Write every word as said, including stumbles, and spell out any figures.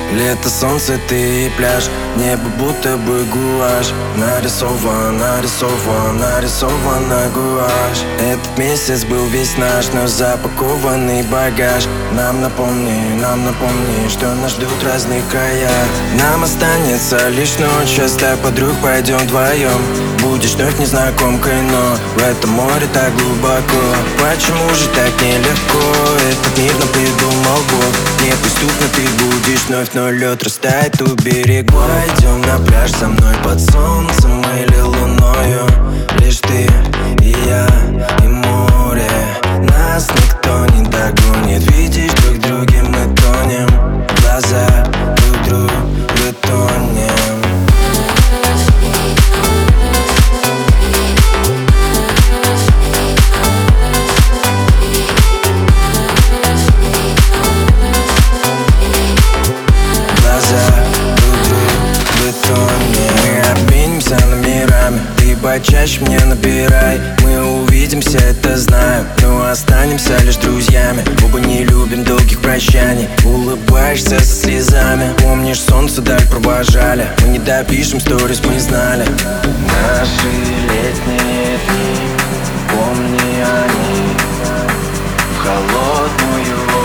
Лето, солнце, ты и пляж, небо будто бы гуашь. Нарисован, нарисован, нарисована гуашь. Этот месяц был весь наш, но запакованный багаж. Нам напомни, нам напомни, что нас ждут разные края. Нам останется лишь ночь, оставь подруг, пойдем вдвоем. Будешь вновь незнакомкой, но в этом море так глубоко. Почему же так нелегко? Этот мир нам придумал Бог. Неприступно ты будешь вновь, но лед растает у берега. Пойдем на пляж со мной под солнцем или луною. Лишь ты и я, и море. Нас никто не догонит. Видишь, друг в друге мы тонем. В глаза друг друга тонем. Мы обменимся номерами, ты почаще мне набирай. Мы увидимся, это знаю, но останемся лишь друзьями. Оба не любим долгих прощаний, улыбаешься со слезами. Помнишь, солнце даль провожали, мы не допишем сторис, мы знали. Наши летние дни, помни они, в холодную